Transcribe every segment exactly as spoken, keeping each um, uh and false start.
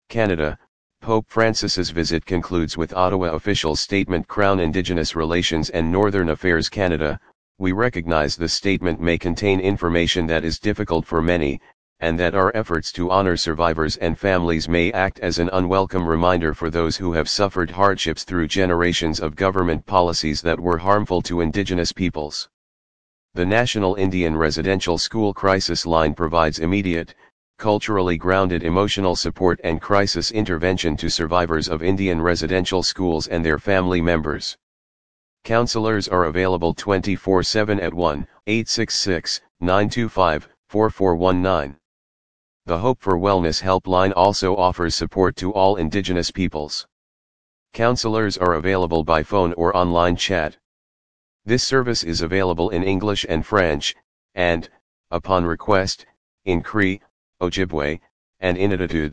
Canada. Pope Francis's visit concludes with Ottawa officials' statement. Crown Indigenous Relations and Northern Affairs Canada. We recognize this statement may contain information that is difficult for many, and that our efforts to honor survivors and families may act as an unwelcome reminder for those who have suffered hardships through generations of government policies that were harmful to Indigenous peoples. The National Indian Residential School Crisis Line provides immediate, culturally grounded emotional support and crisis intervention to survivors of Indian residential schools and their family members. Counselors are available twenty-four seven at one eight six six, nine two five, four four one nine. The Hope for Wellness Helpline also offers support to all Indigenous peoples. Counselors are available by phone or online chat. This service is available in English and French, and, upon request, in Cree, Ojibwe, and Inuktitut.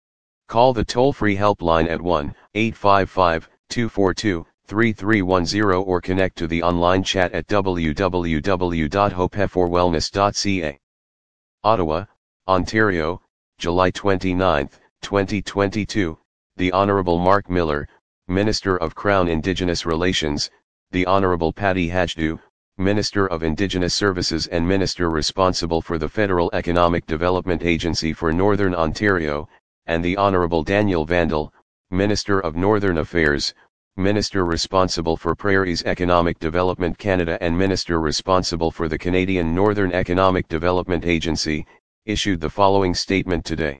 Call the toll-free helpline at one eight five five, two four two, three three one zero or connect to the online chat at w w w dot hope for wellness dot c a. Ottawa, Ontario, July twenty-ninth, twenty twenty-two, the Honourable Mark Miller, Minister of Crown Indigenous Relations, the Honourable Patty Hajdu, Minister of Indigenous Services and Minister responsible for the Federal Economic Development Agency for Northern Ontario, and the Honourable Daniel Vandal, Minister of Northern Affairs, Minister responsible for Prairies Economic Development Canada and Minister responsible for the Canadian Northern Economic Development Agency, issued the following statement today.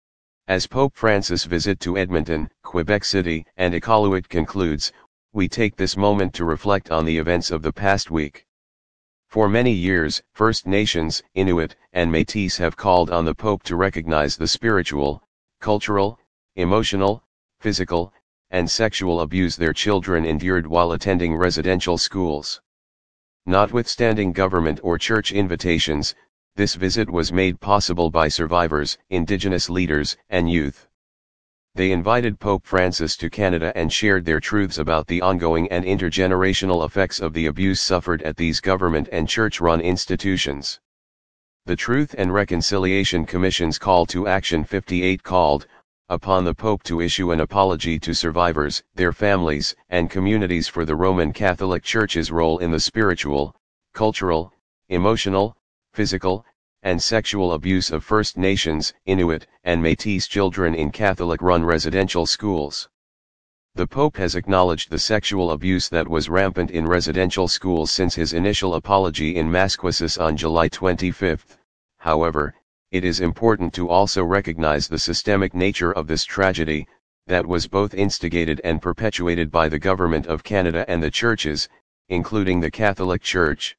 As Pope Francis' visit to Edmonton, Quebec City, and Iqaluit concludes, we take this moment to reflect on the events of the past week. For many years, First Nations, Inuit, and Métis have called on the Pope to recognize the spiritual, cultural, emotional, physical, and sexual abuse their children endured while attending residential schools. Notwithstanding government or church invitations, this visit was made possible by survivors, Indigenous leaders, and youth. They invited Pope Francis to Canada and shared their truths about the ongoing and intergenerational effects of the abuse suffered at these government and church-run institutions. The Truth and Reconciliation Commission's Call to Action fifty-eight called upon the Pope to issue an apology to survivors, their families, and communities for the Roman Catholic Church's role in the spiritual, cultural, emotional, physical, and sexual abuse of First Nations, Inuit, and Métis children in Catholic-run residential schools. The Pope has acknowledged the sexual abuse that was rampant in residential schools since his initial apology in Masquesis on July twenty-fifth, however, it is important to also recognize the systemic nature of this tragedy, that was both instigated and perpetuated by the Government of Canada and the churches, including the Catholic Church.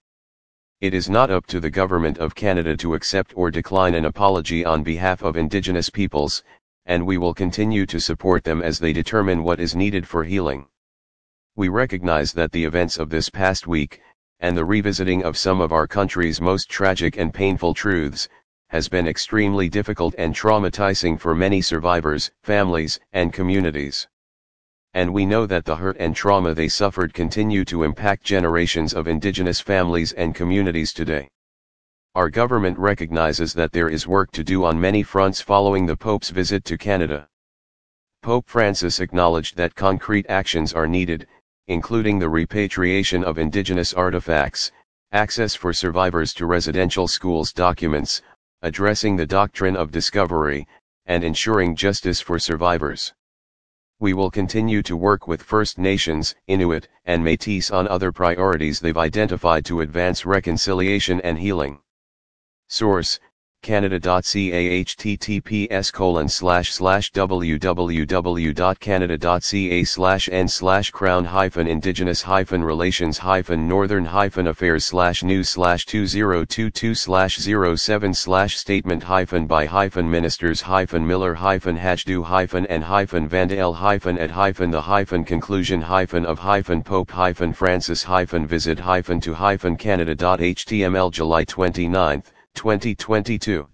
It is not up to the Government of Canada to accept or decline an apology on behalf of Indigenous peoples, and we will continue to support them as they determine what is needed for healing. We recognize that the events of this past week, and the revisiting of some of our country's most tragic and painful truths, has been extremely difficult and traumatizing for many survivors, families, and communities. And we know that the hurt and trauma they suffered continue to impact generations of Indigenous families and communities today. Our government recognizes that there is work to do on many fronts following the Pope's visit to Canada. Pope Francis acknowledged that concrete actions are needed, including the repatriation of Indigenous artifacts, access for survivors to residential schools documents, addressing the doctrine of discovery, and ensuring justice for survivors. We will continue to work with First Nations, Inuit, and Métis on other priorities they've identified to advance reconciliation and healing. Source: Canada dot c a https colon slash slash www dot canada dot ca slash n slash crown hyphen indigenous hyphen relations hyphen northern hyphen affairs slash news slash two zero two two slash zero seven slash statement hyphen by hyphen ministers hyphen Miller hyphen Hajdu hyphen and hyphen Vandal hyphen at hyphen the hyphen conclusion hyphen of hyphen Pope hyphen Francis hyphen visit hyphen to hyphen Canada dot html July twenty-ninth, twenty twenty-two.